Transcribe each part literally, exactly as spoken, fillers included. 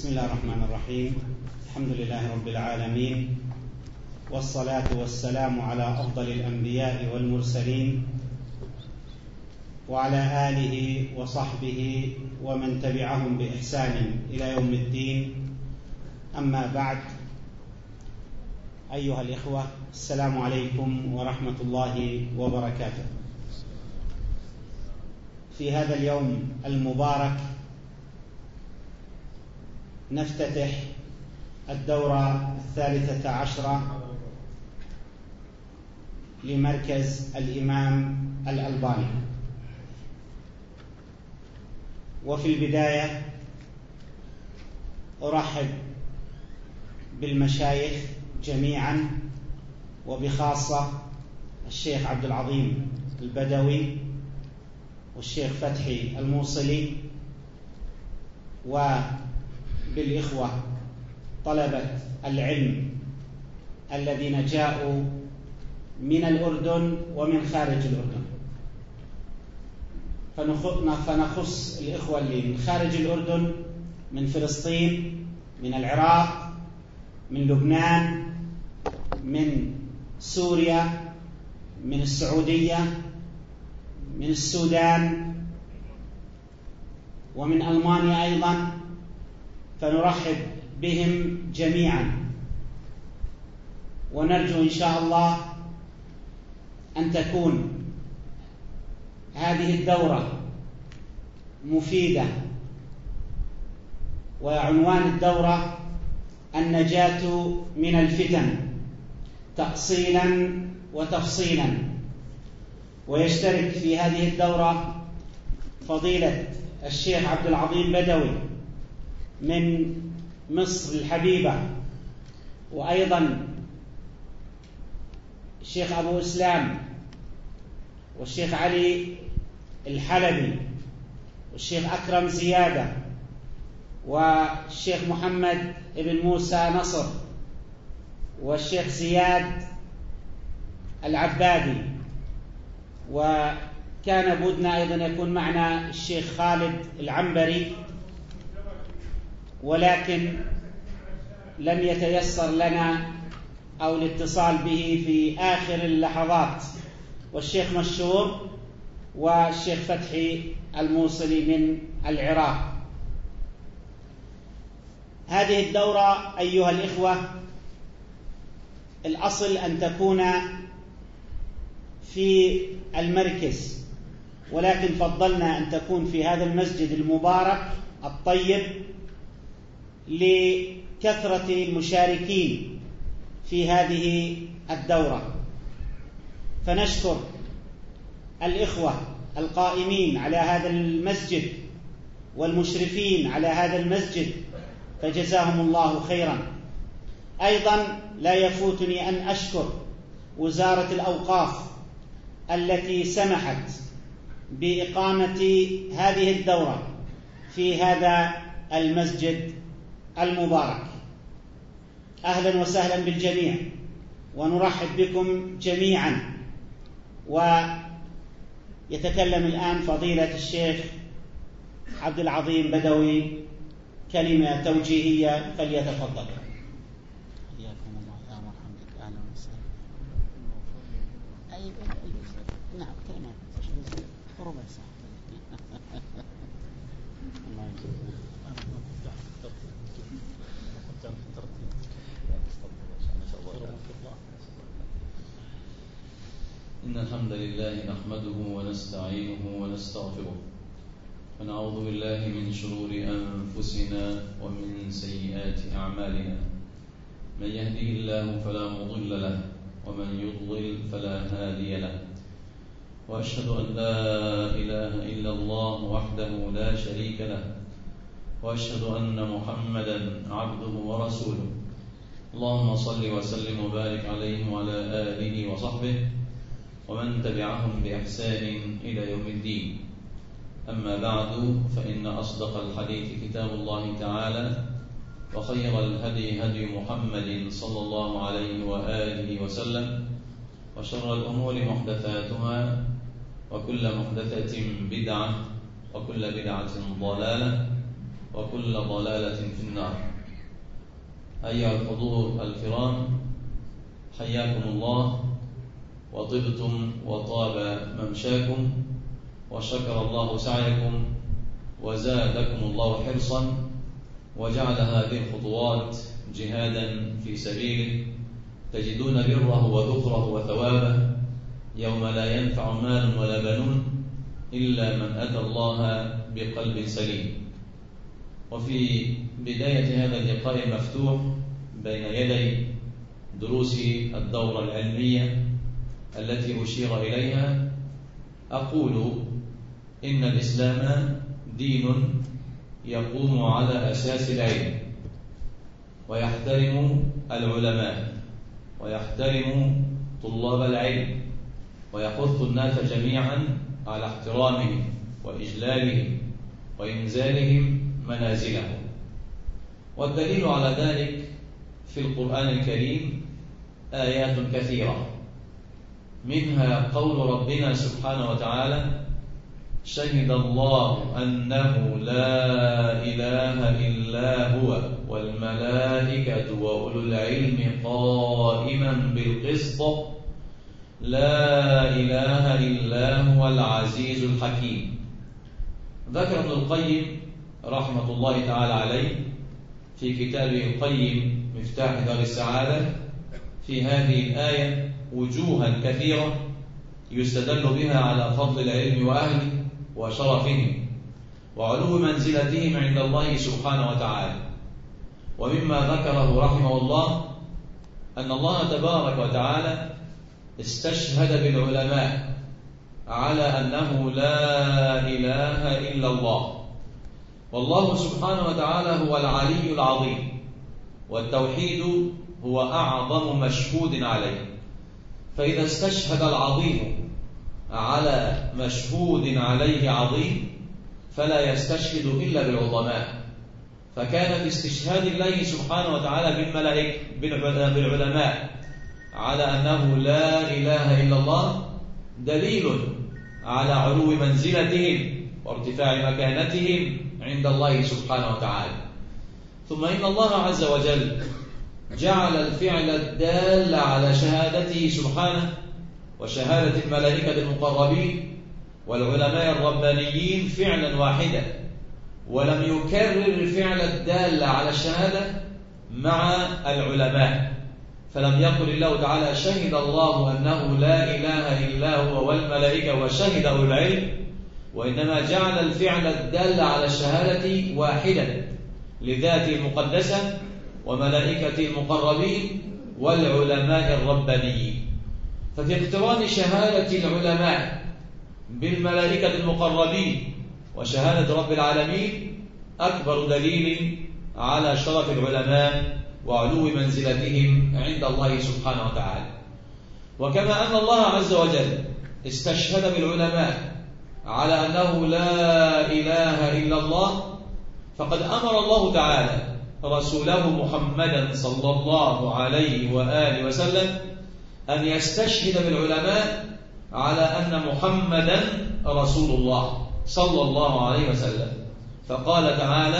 بسم الله الرحمن الرحيم. الحمد لله رب العالمين، والصلاة والسلام على أفضل الأنبياء والمرسلين وعلى آله وصحبه ومن تبعهم بإحسان إلى يوم الدين. أما بعد، أيها الإخوة، السلام عليكم ورحمة الله وبركاته. في هذا اليوم المبارك نفتتح الدورة الثالثة عشرة لمركز الإمام الألباني. وفي البداية أرحب بالمشايخ جميعا، وبخاصة الشيخ عبد العظيم البدوي والشيخ فتحي الموصلي، وبالإخوة طلبة العلم الذين جاءوا من الأردن ومن خارج الأردن. فنخص الإخوة اللي من خارج الأردن، من فلسطين، من العراق، من لبنان، من سوريا، من السعودية، من السودان، ومن ألمانيا أيضا، فنرحب بهم جميعا، ونرجو إن شاء الله أن تكون هذه الدورة مفيدة. وعنوان الدورة النجاة من الفتن تأصيلا وتفصيلا. ويشترك في هذه الدورة فضيلة الشيخ عبد العظيم بدوي من مصر الحبيبة، وأيضا الشيخ أبو إسلام، والشيخ علي الحلبي، والشيخ أكرم زيادة، والشيخ محمد ابن موسى نصر، والشيخ زياد العبادي. وكان بدنا أيضا يكون معنا الشيخ خالد العنبري، ولكن لم يتيسر لنا أو الاتصال به في آخر اللحظات. والشيخ مشهور، والشيخ فتحي الموصلي من العراق. هذه الدورة أيها الإخوة الأصل أن تكون في المركز، ولكن فضلنا أن تكون في هذا المسجد المبارك الطيب لكثرة المشاركين في هذه الدورة. فنشكر الإخوة القائمين على هذا المسجد والمشرفين على هذا المسجد، فجزاهم الله خيرا. أيضا لا يفوتني أن أشكر وزارة الأوقاف التي سمحت بإقامة هذه الدورة في هذا المسجد المبارك. أهلا وسهلا بالجميع، ونرحب بكم جميعا. ويتكلم الآن فضيلة الشيخ عبد العظيم بدوي كلمة توجيهية، فليتفضل. حياكم الله يا مرحبا بك، أهلا وسهلا. أي نعم، كلمة ربع ساعة. الله يجزاك. إن الحمد لله نحمده ونستعينه ونستغفره، ونعوذ بالله من شرور أنفسنا ومن سيئات أعمالنا. من يهديه الله فلا مضل له، ومن يضلل فلا هادي له. وأشهد أن لا إله إلا الله وحده لا شريك له، وأشهد أن محمدا عبده ورسوله. اللهم صل وسلم وبارك عليه وعلى آله وصحبه ومن تبعهم بإحسان إلى يوم الدين. أما بعد، فإن أصدق الحديث كتاب الله تعالى، وخير الهدي هدي محمد صلى الله عليه وآله وسلم، وشر الأمور محدثاتها، وكل محدثة بدعة، وكل بدعة ضلالة، وكل ضلالة في النار. أيها الحضور الكرام، حياكم الله وطبتم وطاب ممشاكم وشكر الله سعيكم وزادكم الله حرصا وجعل هذه الخطوات جهادا في سبيله تجدون بره وذخره وثوابه يوم لا ينفع مال ولا بنون إلا من أتى الله بقلب سليم. وفي بداية هذا اللقاء المفتوح بين يدي دروس الدورة العلمية التي أشير إليها أقول إن الإسلام دين يقوم على أساس العلم، ويحترم العلماء ويحترم طلاب العلم، ويحث الناس جميعا على احترامهم وإجلالهم وإنزالهم منازلهم. والدليل على ذلك في القرآن الكريم آيات كثيرة، منها قول ربنا سبحانه وتعالى: شهد الله أنه لا إله إلا هو والملائكة وأولو العلم قائما بالقسط لا إله إلا هو العزيز الحكيم. ذكر ابن القيم رحمة الله تعالى عليه في كتابه القيم مفتاح دار السعادة في هذه الآية وجوها كثيرة يستدل بها على فضل العلم وأهله وشرفهم وعلو منزلتهم عند الله سبحانه وتعالى. ومما ذكره رحمه الله أن الله تبارك وتعالى استشهد بالعلماء على أنه لا إله إلا الله، والله سبحانه وتعالى هو العلي العظيم، والتوحيد هو أعظم مشهود عليه. فإذا استشهد العظيم على مشهود عليه عظيم فلا يستشهد إلا بالعظماء. فكان في استشهاد الله سبحانه وتعالى بالملائكة بالعلماء على أنه لا إله إلا الله دليل على علو منزلتهم وارتفاع مكانتهم عند الله سبحانه وتعالى. ثم إن الله عز وجل جعل الفعل الدال على شهادته سبحانه وشهادة الملائكة المقربين والعلماء الربانيين فعلا واحدا، ولم يكرر الفعل الدال على الشهادة مع العلماء. فلم يقل الله تعالى شهد الله أنه لا إله إلا هو والملائكة وشهد أولو العلم، وإنما جعل الفعل الدال على الشهادة واحدا لذاته المقدسة وملائكته المقربين والعلماء الربانيين. ففي اقتران شهادة العلماء بالملائكة المقربين وشهادة رب العالمين أكبر دليل على شرف العلماء وعلو منزلتهم عند الله سبحانه وتعالى. وكما أن الله عز وجل استشهد بالعلماء على أنه لا إله إلا الله، فقد أمر الله تعالى رسوله محمدا صلى الله عليه وآله وسلم أن يستشهد بالعلماء على أن محمدا رسول الله صلى الله عليه وسلم. فقال تعالى: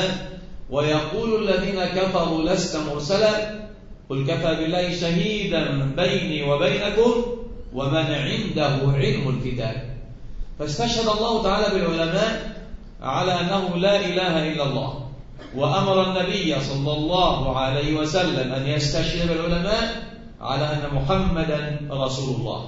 ويقول الذين كفروا لست مرسلا قل كفى بالله شهيدا بيني وبينكم ومن عنده علم الكتاب. فاستشهد الله تعالى بالعلماء على أنه لا إله إلا الله، وأمر النبي صلى الله عليه وسلم أن يستشهد بالعلماء على أن محمدا رسول الله.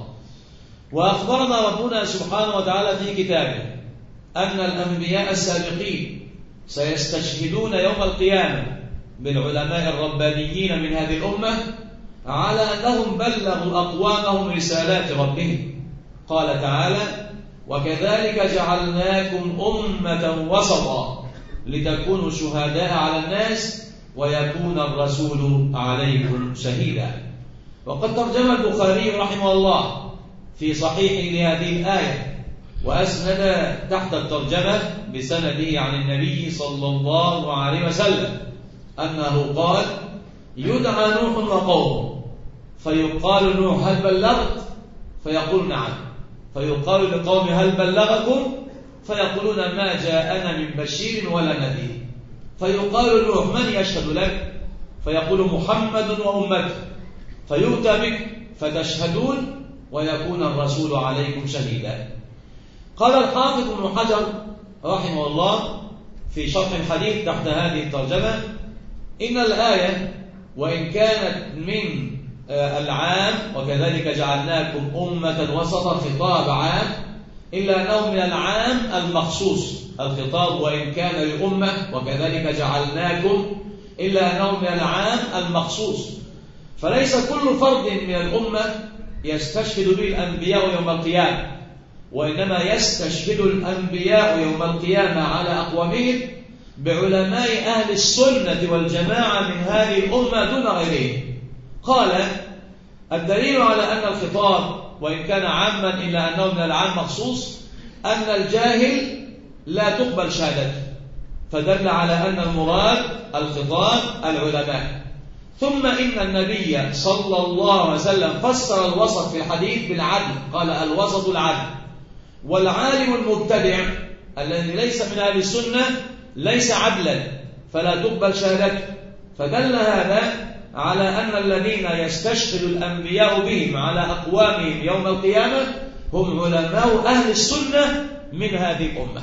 وأخبرنا ربنا سبحانه وتعالى في كتابه أن الأنبياء السابقين سيستشهدون يوم القيامة بالعلماء الربانيين من هذه الأمة على أنهم بلغوا أقوامهم رسالات ربهم. قال تعالى: وكذلك جعلناكم أمة وسطا لتكونوا شهداء على الناس ويكون الرسول عليكم شهيدا. وقد ترجم البخاري رحمه الله في صحيحه لهذه الآية وأسند تحت الترجمة بسنده عن النبي صلى الله عليه وسلم أنه قال: يدعى نوح وقومه فيقال نوح هل بلغت؟ فيقول نعم. فيقال لقوم هل بلغكم؟ فيقولون ما جاءنا من بشير ولا نذير. فيقال لنوح من يشهد لك؟ فيقول محمد وأمته، فيؤتى بك فتشهدون ويكون الرسول عليكم شهيدا. قال الحافظ ابن حجر رحمه الله في شرح الحديث تحت هذه الترجمة: إن الآية وإن كانت من العام وكذلك جعلناكم أمة وسطا خطاب عام، إلا أنه من العام المخصوص الخطاب وإن كان للأمة وكذلك جعلناكم، إلا أنه من العام المخصوص، فليس كل فرد من الأمة يستشهد به الأنبياء يوم القيامة، وإنما يستشهد الأنبياء يوم القيامة على أقوامهم بعلماء أهل السنة والجماعة من هذه الأمة دون غيرهم. قال: الدليل على أن الخطاب وإن كان عاما إلا أنه من العام مخصوص أن الجاهل لا تقبل شهادته، فدل على أن المراد الخطاب العلماء. ثم إن النبي صلى الله عليه وسلم فسر الوسط في الحديث بالعدل، قال: الوسط العدل. والعالم المبتدع الذي ليس من أهل السنة ليس عدلا فلا تقبل شهادته، فدل هذا على أن الذين يستشهد الأنبياء بهم على أقوامهم يوم القيامة هم علماء أهل السنة من هذه الأمة.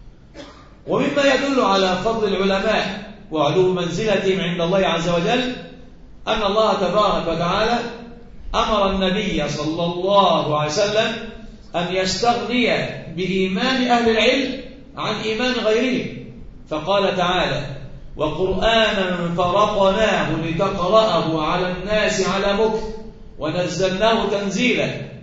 ومما يدل على فضل العلماء وعلو منزلتهم عند الله عز وجل أن الله تبارك وتعالى أمر النبي صلى الله عليه وسلم أن يستغني بإيمان أهل العلم عن إيمان غيرهم، فقال تعالى: وقرآنا فرقناه لتقرأه على الناس على مكث ونزلناه تنزيلا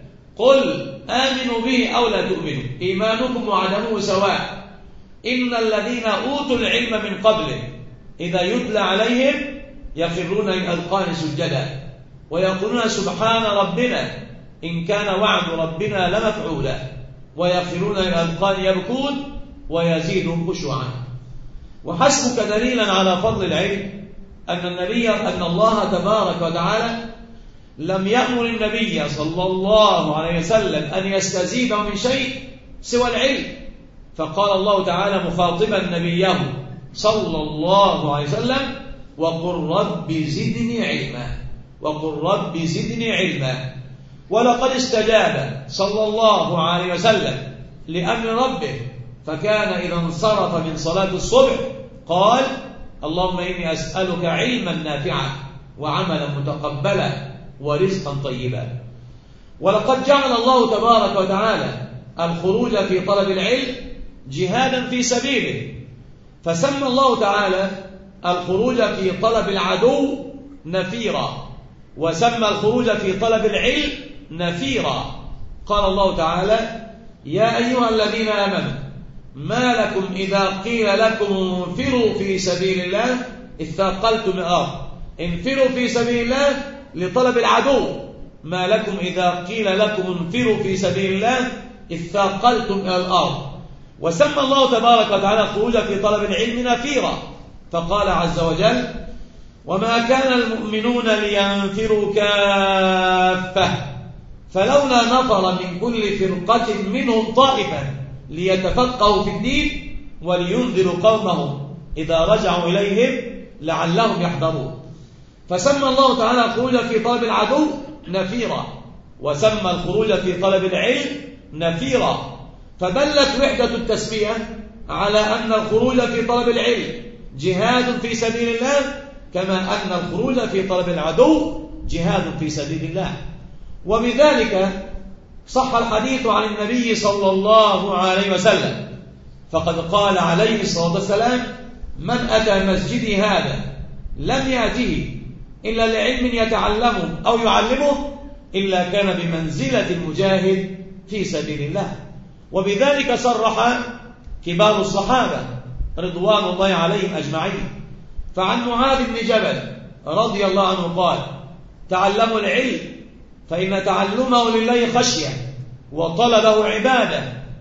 قل آمنوا به أو لا تؤمنوا إيمانكم وعدمه سواء إن الذين أوتوا العلم من قبله إذا يتلى عليهم يخرون للأذقان سجدا ويقولون سبحان ربنا إن كان وعد ربنا لمفعولا ويخرون للأذقان يبكون ويزيدهم خشوعا. وحسبك دليلا على فضل العلم أن النبي أن الله تبارك وتعالى لم يأمر النبي صلى الله عليه وسلم أن يستزيد من شيء سوى العلم، فقال الله تعالى مخاطبا نبيه صلى الله عليه وسلم: وقل رب زدني علما وقل رب زدني علما. ولقد استجاب صلى الله عليه وسلم لأمر ربه، فكان إذا انصرف من صلاة الصبح قال: اللهم إني أسألك علما نافعا وعملا متقبلا ورزقا طيبا. ولقد جعل الله تبارك وتعالى الخروج في طلب العلم جهادا في سبيله، فسمى الله تعالى الخروج في طلب العدو نفيرا، وسمى الخروج في طلب العلم نفيرا. قال الله تعالى: يا أيها الذين آمنوا ما لكم إذا قيل لكم انفروا في سبيل الله اثاقلتم الأرض. انفروا في سبيل الله لطلب العدو، ما لكم إذا قيل لكم انفروا في سبيل الله اثاقلتم إلى الأرض. وسمى الله تبارك وتعالى الخروج في طلب العلم نفيرا، فقال عز وجل: وما كان المؤمنون لينفروا كافة فلولا نفر من كل فرقة منهم طائفة ليتفقهوا في الدين ولينذروا قومهم إذا رجعوا إليهم لعلهم يحذرون. فسمى الله تعالى الخروج في طلب العدو نفيرا، وسمى الخروج في طلب العلم نفيرا، فدلت وحدة التسمية على أن الخروج في طلب العلم جهاد في سبيل الله، كما أن الخروج في طلب العدو جهاد في سبيل الله. وبذلك صح الحديث عن النبي صلى الله عليه وسلم، فقد قال عليه الصلاة والسلام: من أتى مسجدي هذا لم يأته إلا لعلم يتعلمه أو يعلمه إلا كان بمنزلة المجاهد في سبيل الله. وبذلك صرح كبار الصحابة رضوان الله عليهم أجمعين. فعن معاذ بن جبل رضي الله عنه قال: تعلموا العلم فإن تعلمه لله خشية وطلبه عبادة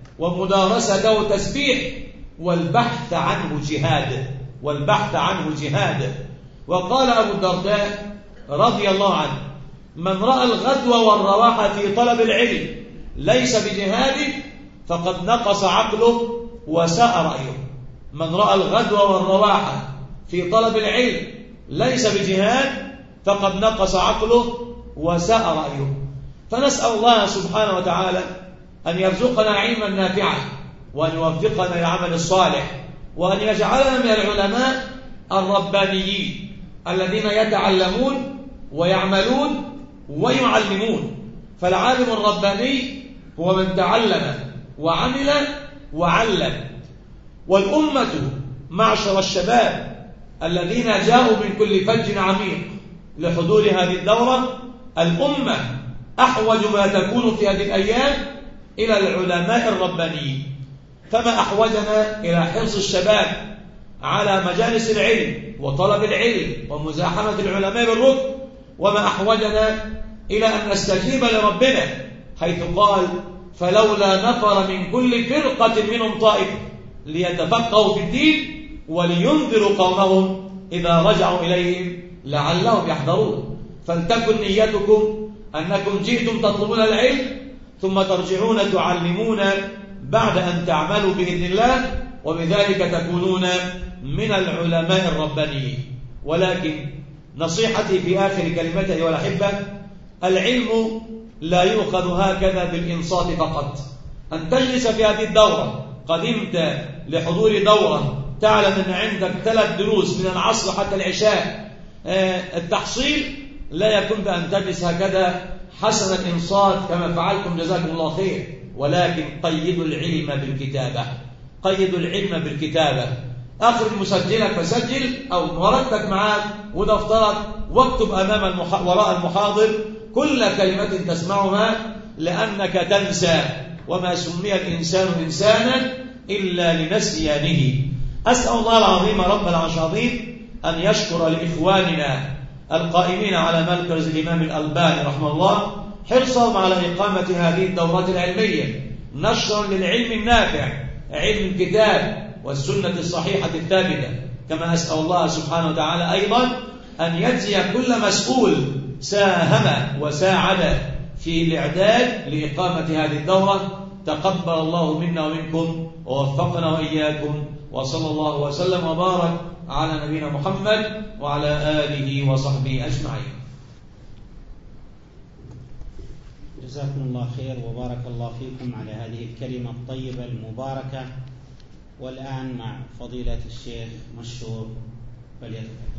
ومدارسته تسبيح والبحث عنه جهاد والبحث عنه جهاد. وقال أبو الدرداء رضي الله عنه: من رأى الغدو والرواح في طلب العلم ليس بجهاد فقد نقص عقله وساء رأيه. من رأى الغدو والرواح في طلب العلم ليس بجهاد فقد نقص عقله وساء رأيه. فنسأل الله سبحانه وتعالى أن يرزقنا علما نافعا وأن يوفقنا للعمل الصالح وأن يجعلنا من العلماء الربانيين الذين يتعلمون ويعملون ويعلمون. فالعالم الرباني هو من تعلم وعمل وعلم. والأمة معشر الشباب الذين جاءوا من كل فج عميق لحضور هذه الدورة، الأمة أحوج ما تكون في هذه الأيام إلى العلماء الربانيين. فما أحوجنا إلى حرص الشباب على مجالس العلم وطلب العلم ومزاحمة العلماء بالركب، وما أحوجنا إلى أن نستجيب لربنا حيث قال فلولا نفر من كل فرقة منهم طائفة ليتفقهوا في الدين ولينذروا قومهم إذا رجعوا إليهم لعلهم يحذرون. فلتكن نيتكم أنكم جئتم تطلبون العلم ثم ترجعون تعلمون بعد أن تعملوا بإذن الله، وبذلك تكونون من العلماء الربانيين. ولكن نصيحتي في آخر كلمتي أيها الأحبة، العلم لا يؤخذ هكذا بالإنصات فقط. أن تجلس في هذه الدورة، قدمت لحضور دورة تعلم أن عندك ثلاث دروس من العصر حتى العشاء، التحصيل لا يكون بأن تجلس هكذا حسن الإنصات كما فعلتم جزاكم الله خير، ولكن قيدوا العلم بالكتابة. قيدوا العلم بالكتابة. أخرج مسجلك فسجل أو ورقتك معك ودفترك واكتب أمام المح... وراء المحاضر كل كلمة تسمعها، لأنك تنسى، وما سمي الإنسان إنسانا إلا لنسيانه. أسأل الله العظيم رب العرش العظيم أن يشكر لإخواننا القائمين على مركز الإمام الألباني رحمه الله حرصهم على إقامة هذه الدورات العلمية نشرا للعلم النافع، علم الكتاب والسنة الصحيحة الثابتة. كما أسأل الله سبحانه وتعالى أيضا أن يجزي كل مسؤول ساهم وساعد في الإعداد لإقامة هذه الدورة. تقبل الله منا ومنكم ووفقنا وإياكم، وصلى الله وسلم وبارك على نبينا محمد وعلى آله وصحبه أجمعين. جزاكم الله خير وبارك الله فيكم على هذه الكلمة الطيبة المباركة. والآن مع فضيلة الشيخ مشهور فليتفضل.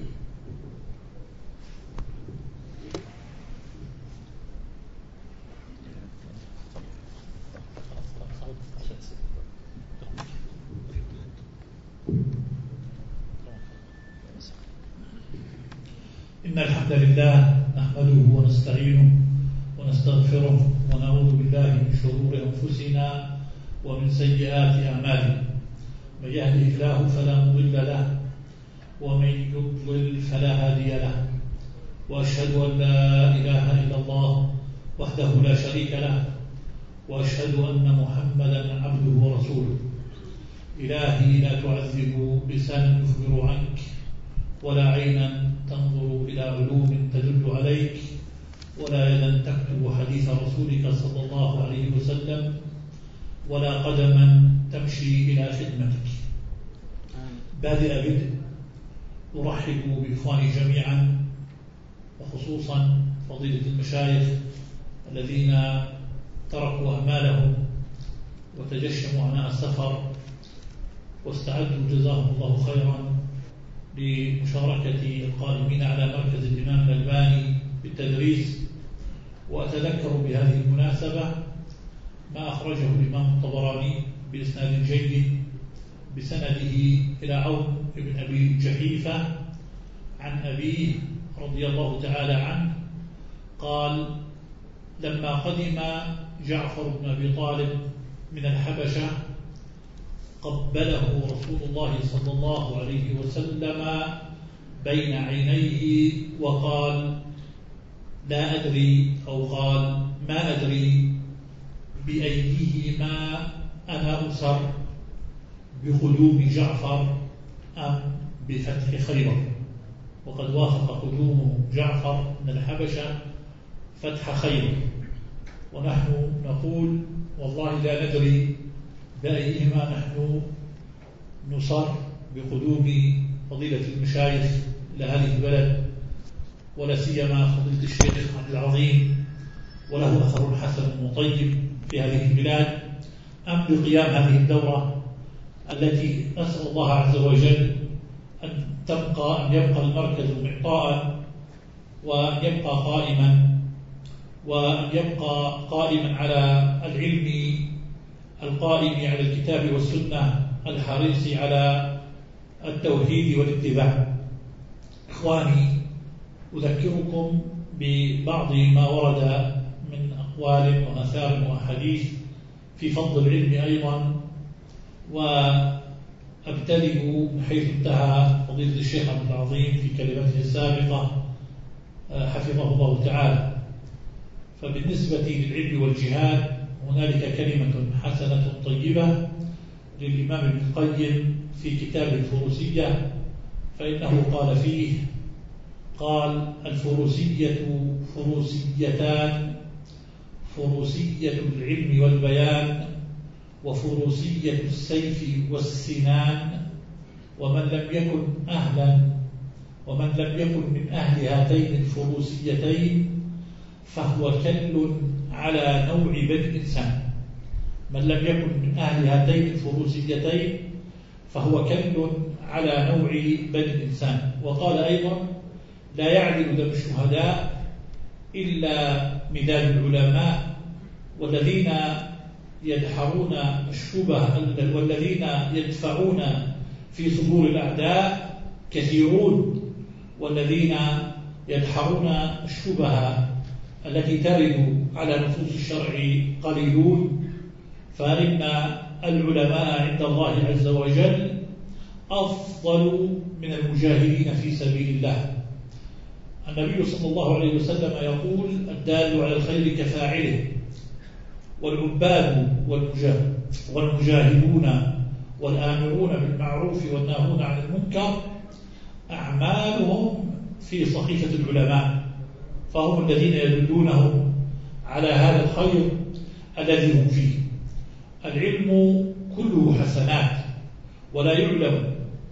إن الحمد لله نحمده ونستعينه ونستغفره ونعوذ بالله من شرور أنفسنا ومن سيئات أعمالنا. من يهده الله فلا مضل له ومن يضلل فلا هادي له، وأشهد أن لا إله إلا الله وحده لا شريك له، وأشهد أن محمدا عبده ورسوله. إلهي لا تعذب بلسان يخبر عنك، ولا عينا تنظر إلى علوم تدل عليك، ولا يدا تكتب حديث رسولك صلى الله عليه وسلم، ولا قدما تمشي إلى خدمتك. بادئ بدء أرحب بإخواني جميعا، وخصوصا فضيلة المشايخ الذين تركوا أعمالهم وتجشموا عناء السفر واستعدوا جزاهم الله خيرا لمشاركة القائمين على مركز الإمام الألباني بالتدريس. وأتذكر بهذه المناسبة ما أخرجه الإمام الطبراني بإسناد جيد بسنده إلى عون بن أبي جحيفة عن أبيه رضي الله تعالى عنه قال: لما قدم جعفر بن أبي طالب من الحبشة قبله رسول الله صلى الله عليه وسلم بين عينيه وقال: لا أدري، أو قال: ما أدري بأيهما أنا أسر، بقدوم جعفر أم بفتح خيبر. وقد وافق قدوم جعفر من الحبشة فتح خيبر، ونحن نقول والله لا ندري بأيهما نحن نصر، بقدوم فضيلة المشايخ لهذه البلد، ولا سيما فضيلة الشيخ عبد العظيم، وله أثر حسن وطيب في هذه البلاد، أم بقيام هذه الدورة التي أسأل الله عز وجل أن تبقى أن يبقى المركز معطاء، وأن يبقى قائما وأن يبقى قائما على العلم القائم على الكتاب والسنة الحريص على التوحيد والاتباع. إخواني، أذكركم ببعض ما ورد من أقوال وآثار وأحاديث في فضل العلم أيضا، وأبتدئ حيث انتهى فضيلة الشيخ عبد العظيم في كلمته السابقة حفظه الله تعالى. فبالنسبة للعلم والجهاد هنالك كلمة حسنة طيبة للإمام ابن القيم في كتاب الفروسية، فإنه قال فيه: قال: الفروسية فروسيتان، فروسية العلم والبيان، وفروسية السيف والسنان، ومن لم يكن أهلا ومن لم يكن من أهل هاتين الفروسيتين فهو كل على نوع بني الإنسان. من لم يكن من أهل هاتين الفروسيتين فهو كل على نوع بني الإنسان. وقال أيضا: لا يعدل دم الشهداء إلا مداد العلماء، والذين يدحرون الشبه والذين يدفعون في صدور الأعداء كثيرون، والذين يدحرون الشبه التي ترد على نصوص الشرع قليلون. فإن العلماء عند الله عز وجل أفضل من المجاهدين في سبيل الله. النبي صلى الله عليه وسلم يقول: الدال على الخير كفاعله، والعباد والمجاهدون والآمرون بالمعروف والناهون عن المنكر أعمالهم في صحيفة العلماء، فهم الذين يدلونهم على هذا الخير الذي هم فيه. العلم كله حسنات، ولا يعلم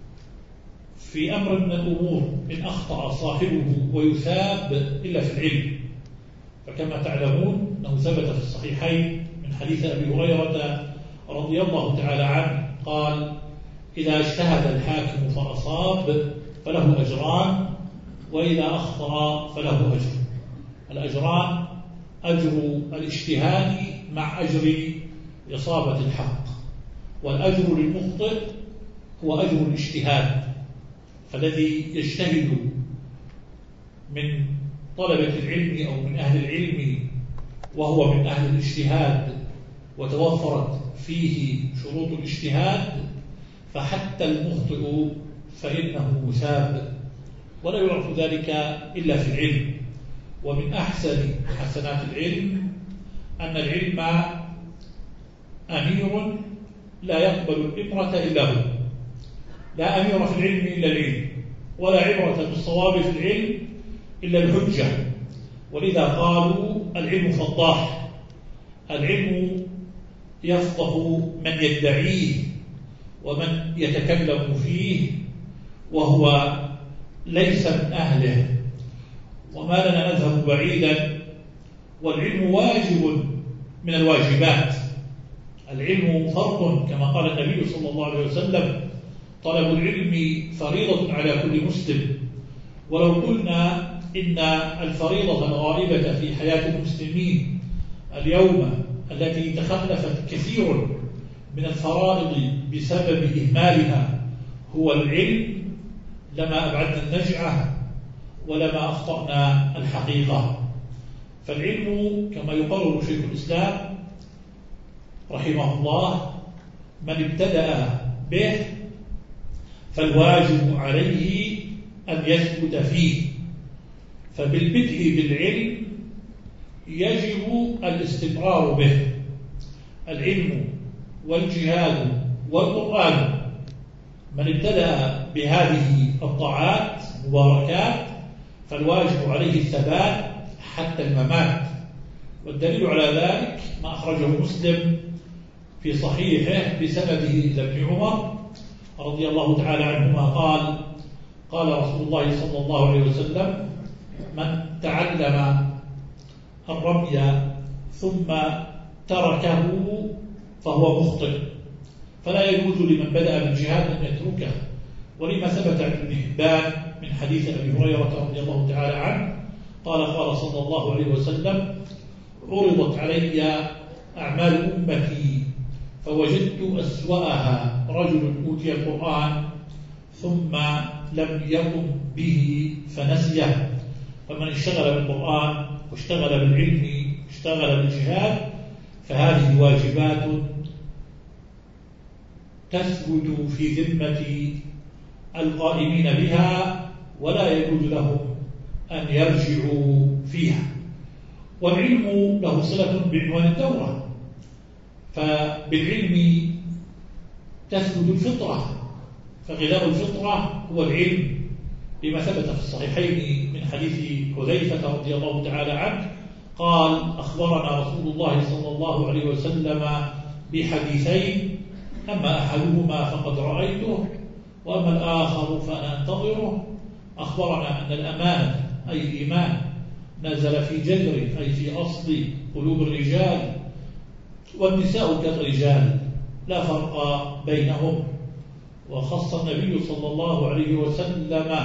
في أمر من الأمور إن أخطأ صاحبه ويثاب إلا في العلم. فكما تعلمون أنه ثبت في الصحيحين من حديث أبي هريرة رضي الله تعالى عنه قال: إذا اجتهد الحاكم فأصاب فله أجران، وإذا أخطأ فله أجر. الأجران أجر الاجتهاد مع أجر إصابة الحق، والأجر للمخطئ هو أجر الاجتهاد. فالذي يجتهد من طلبة العلم أو من أهل العلم وهو من أهل الاجتهاد وتوفرت فيه شروط الاجتهاد، فحتى المخطئ فإنه مثاب، ولا يعرف ذلك إلا في العلم. ومن أحسن حسنات العلم أن العلم أمير لا يقبل الإبرة إلا هو. لا أمير في العلم إلا العلم، ولا عبرة بالصواب في العلم إلا الحجة. ولذا قالوا: العلم فضاح. العلم يفضح من يدعيه ومن يتكلم فيه وهو ليس من أهله. وما لنا نذهب بعيدا، والعلم واجب من الواجبات. العلم فرض كما قال النبي صلى الله عليه وسلم: طلب العلم فريضة على كل مسلم. ولو قلنا إن الفريضة الغائبة في حياة المسلمين اليوم التي تخلفت كثير من الفرائض بسبب إهمالها هو العلم، لما أبعدنا النجعة ولما أخطأنا الحقيقة. فالعلم كما يقرر شيخ الإسلام رحمه الله: من ابتدأ به فالواجب عليه أن يثبت فيه. فبالبدء بالعلم يجب الاستمرار به. العلم والجهاد والقرآن، من ابتدأ بهذه الطاعات مباركات فالواجب عليه الثبات حتى الممات. والدليل على ذلك ما أخرجه مسلم في صحيحه بسنده إلى ابن عمر رضي الله تعالى عنهما قال: قال رسول الله صلى الله عليه وسلم: من تعلم الرمي ثم تركه فهو مخطئ، فلا يجوز لمن بدأ بالجهاد أن يتركه، ولما ثبت عن ابن حبان من حديث أبي هريرة رضي الله تعالى عنه قال: قال صلى الله عليه وسلم: عرضت علي أعمال أمتي فوجدت أسوأها رجل أوتي القرآن ثم لم يقم به فنسيه، فمن اشتغل بالقرآن واشتغل بالعلم اشتغل بالجهاد، فهذه واجبات تثبت في ذمة القائمين بها ولا يجوز لهم أن يرجعوا فيها. والعلم له صلة بعنوان الدورة، فبالعلم تثبت الفطرة، فغذاء الفطرة هو العلم، لما ثبت في الصحيحين من حديث حذيفة رضي الله تعالى عنه قال: أخبرنا رسول الله صلى الله عليه وسلم بحديثين، أما أحدهما فقد رأيته وأما الآخر فأنا أنتظره. أخبرنا أن الأمانة أي الإيمان نزل في جذر أي في أصل قلوب الرجال، والنساء كالرجال لا فرق بينهم، وخص النبي صلى الله عليه وسلم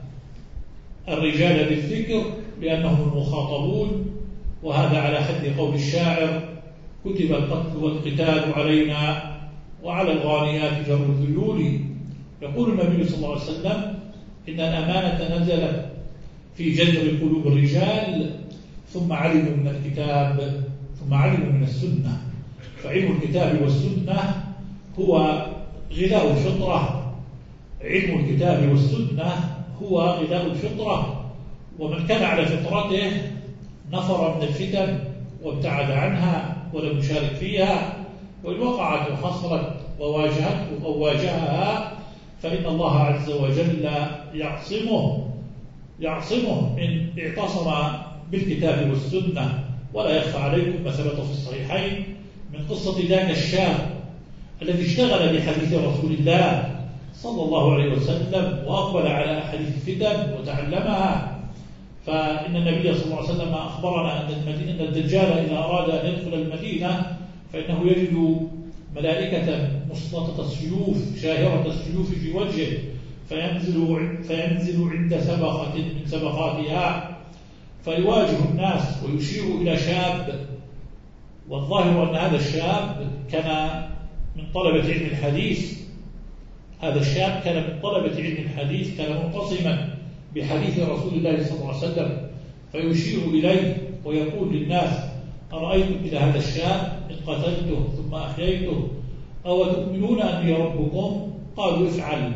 الرجال بالذكر لأنهم المخاطبون، وهذا على حد قول الشاعر: كتب القتل والقتال علينا وعلى الغانيات جر الذيول. يقول النبي صلى الله عليه وسلم: إن الأمانة نزلت في جذر قلوب الرجال ثم علموا من الكتاب ثم علموا من السنة، فعلم الكتاب والسنة هو غذاء الفطرة، علم الكتاب والسنة هو غذاء الفطرة، ومن كان على فطرته نفر من الفتن وابتعد عنها ولم يشارك فيها، وإن وقعت وحصلت وواجهته أو واجهها فإن الله عز وجل يعصمه يعصمه إن اعتصم بالكتاب والسنة. ولا يخفى عليكم ما ثبت في الصحيحين من قصة ذاك الشاب الذي اشتغل بحديث رسول الله صلى الله عليه وسلم وأقبل على أحاديث الفتن وتعلمها. فإن النبي صلى الله عليه وسلم أخبرنا أن الدجال إذا أراد أن يدخل المدينة فإنه يجد ملائكة مسلطة السيوف شاهرة السيوف في وجهه، فينزل, فينزل عند سبقة من سبقاتها فيواجه الناس ويشير إلى شاب، والظاهر أن هذا الشاب كان من طلبة علم الحديث هذا الشاب كان من طلبة علم الحديث كان منقسما بحديث رسول الله صلى الله عليه وسلم، فيشير إليه ويقول للناس: أرأيتم إلى هذا الشاب إن قتلته ثم أحييته أو تؤمنون أني ربكم؟ قالوا: افعل.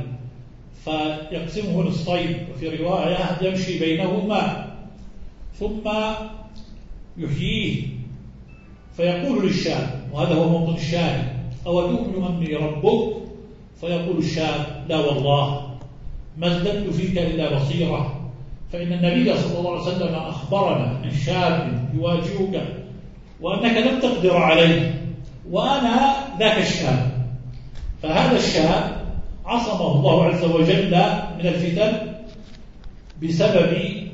فيقسمه نصفين، وفي رواية يمشي بينهما ثم يحييه، فيقول للشاب، وهذا هو موطن الشاهد: أو تؤمن أني ربك؟ فيقول الشاب: لا والله ما ازددت فيك إلا بصيرة، فإن النبي صلى الله عليه وسلم أخبرنا عن شاب يواجهك وأنك لم تقدر عليه وأنا ذاك الشاب. فهذا الشاب عصمه الله عز وجل من الفتن بسبب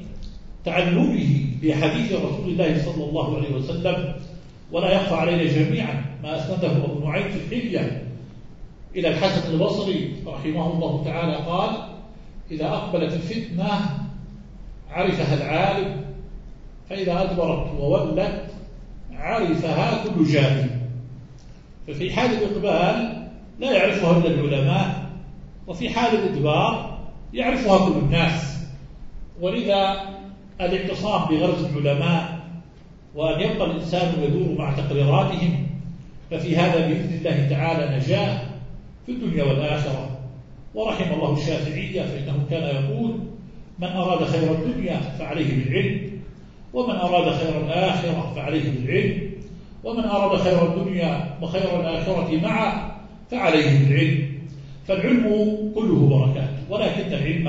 تعلمه بحديث رسول الله صلى الله عليه وسلم. ولا يخفى علينا جميعا ما أسنده أبو نعيم في الحلية إلى الحسن البصري رحمه الله تعالى قال: إذا أقبلت الفتنة عرفها العالم، فإذا أدبرت وولت عرفها كل جاهل. ففي حال الإقبال لا يعرفها إلا العلماء، وفي حال الإدبار يعرفها كل الناس. ولذا الاعتصام بغرز العلماء وأن يبقى الإنسان يدور مع تقريراتهم، ففي هذا بإذن الله تعالى نجاة في الدنيا والآخرة. ورحم الله الشافعية فإنه كان يقول: من أراد خير الدنيا فعليه بالعلم، ومن أراد خير الآخرة فعليه بالعلم، ومن أراد خير الدنيا وخير الآخرة معه فعليه بالعلم. فالعلم كله بركات، ولكن العلم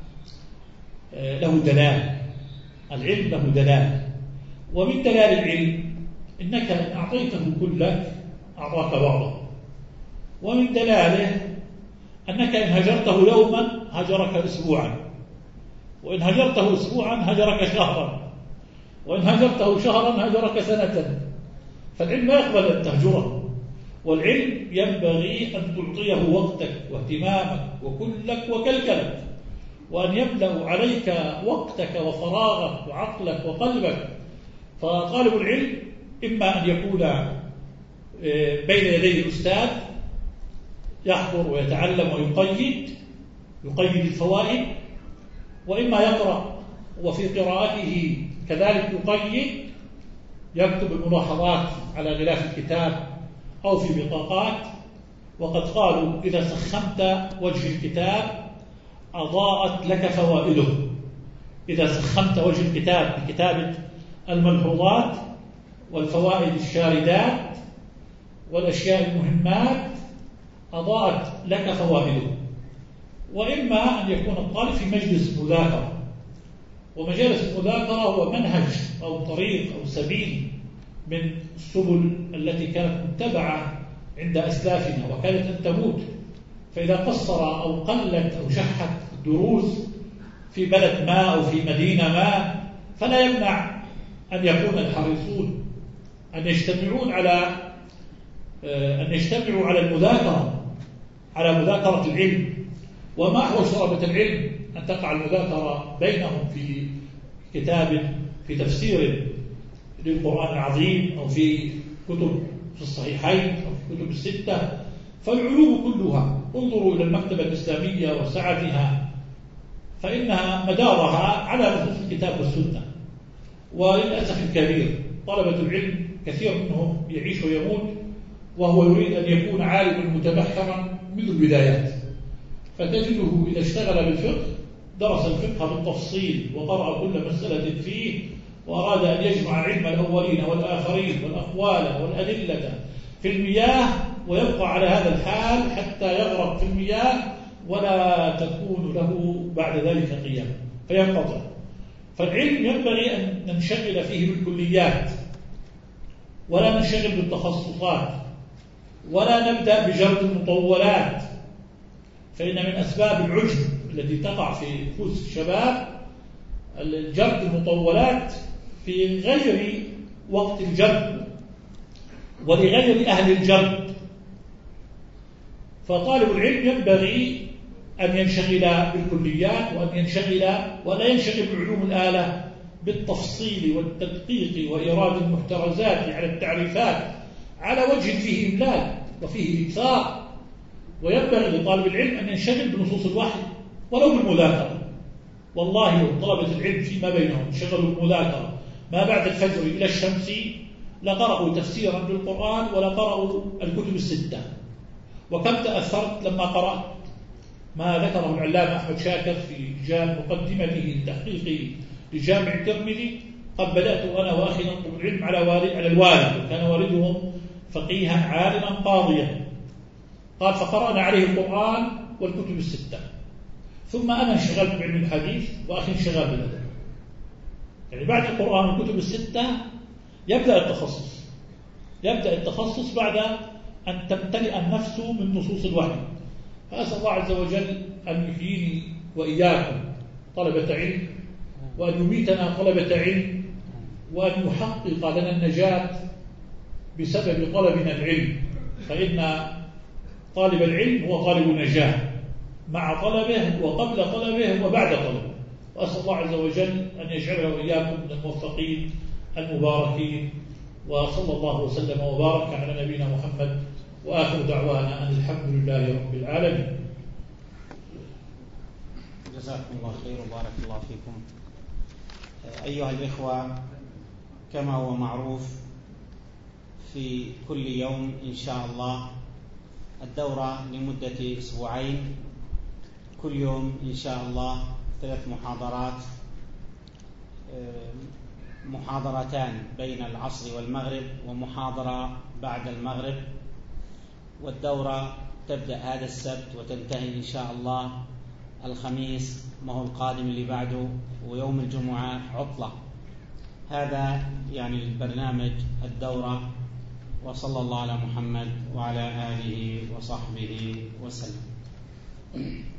له دلال العلم له دلال ومن دلال العلم إنك إن أعطيته كلك أعطاك بعضه، ومن دلاله أنك إن هجرته يوما هجرك أسبوعا، وإن هجرته أسبوعا هجرك شهرا، وإن هجرته شهرا هجرك سنة. فالعلم ما يقبل أن تهجره، والعلم ينبغي أن تعطيه وقتك واهتمامك وكلك وكلكلك، وأن يملأ عليك وقتك وفراغك وعقلك وقلبك. فطالب العلم إما أن يكون بين يدي الأستاذ يحضر ويتعلم ويقيد يقيد الفوائد، وإما يقرأ وفي قراءته كذلك يقيد، يكتب الملاحظات على غلاف الكتاب أو في بطاقات. وقد قالوا إذا سخنت وجه الكتاب أضاءت لك فوائده. إذا سخنت وجه الكتاب بكتابة الملحوظات والفوائد الشاردات والأشياء المهمات أضاءت لك فوائده. وإما أن يكون الطالب في مجلس مذاكرة، ومجالس المذاكرة هو منهج أو طريق أو سبيل من السبل التي كانت متبعة عند أسلافنا وكانت أن تموت. فإذا قصر أو قلت أو شحت الدروس في بلد ما أو في مدينة ما، فلا يمنع أن يكون الحريصون أن يجتمعون على أن يجتمعوا على المذاكرة، على مذاكرة العلم. وما أحوج طلبة العلم أن تقع المذاكرة بينهم في كتاب في تفسير للقرآن العظيم، أو في كتب في الصحيحين، أو في كتب الستة. فالعلوم كلها انظروا إلى المكتبة الإسلامية وسعتها، فإنها مدارها على نصوص الكتاب والسنة. وللأسف الكبير طلبة العلم كثير منهم يعيش ويموت وهو يريد أن يكون عالما متبحرا منذ البدايات، فتجده إذا اشتغل بالفقه درس الفقه بالتفصيل وقرأ كل مسألة فيه، وأراد أن يجمع علم الأولين والآخرين والأقوال والأدلة في المياه، ويبقى على هذا الحال حتى يغرق في المياه ولا تكون له بعد ذلك قيام فينقطع. فالعلم ينبغي أن ننشغل فيه بالكليات ولا ننشغل بالتخصصات، ولا نبدأ بجرد المطولات، فإن من أسباب العجب التي تقع في نفوس الشباب الجرد المطولات في غير وقت الجرد ولغير أهل الجرد. فطالب العلم ينبغي أن ينشغل بالكليات، وأن ينشغل ولا ينشغل بعلوم الآلة بالتفصيل والتدقيق وإيراد المحترزات على التعريفات على وجه فيه إملال وفيه إكثار. وينبغي لطالب العلم أن ينشغل بنصوص الوحي ولو بالمذاكرة. والله لو طلبة العلم فيما بينهم انشغلوا بالمذاكرة ما بعد الفجر إلى الشمس لقرأوا تفسيرا للقرآن ولقرأوا الكتب الستة. وكم تأثرت لما قرأت ما ذكره العلامة أحمد شاكر في مقدمته التحقيقي لجامع الترمذي. قد بدأت أنا وأخي نطلب العلم على والد على الوالد، وكان والدهم فقيها عالما قاضيا. قال فقرأنا عليه القرآن والكتب الستة، ثم أنا انشغلت بعلم الحديث وأخي انشغل بالأدب. يعني بعد القرآن والكتب الستة يبدأ التخصص يبدأ التخصص بعد أن تمتلئ النفس من نصوص الوحي. فأسأل الله عز وجل أن يحييني وإياكم طلبة علم، وأن يميتنا طلبة علم، وأن يحقق لنا النجاة بسبب طلبنا العلم. فإن طالب العلم هو طالب النجاة مع طلبه وقبل طلبه وبعد طلبه. وأسأل الله عز وجل أن يجعله وإياكم من الموفقين المباركين. وصلى الله وسلم وبارك على نبينا محمد، وآخر دعوانا أن الحمد لله رب العالمين. جزاكم الله خير وبارك الله فيكم. أيها الإخوة، كما هو معروف في كل يوم إن شاء الله الدورة لمدة أسبوعين، كل يوم إن شاء الله ثلاث محاضرات، محاضرتان بين العصر والمغرب ومحاضرة بعد المغرب. والدورة تبدأ هذا السبت وتنتهي إن شاء الله الخميس ما هو القادم اللي بعده، ويوم الجمعة عطلة. هذا يعني البرنامج الدورة. وصلى الله على محمد وعلى آله وصحبه وسلم.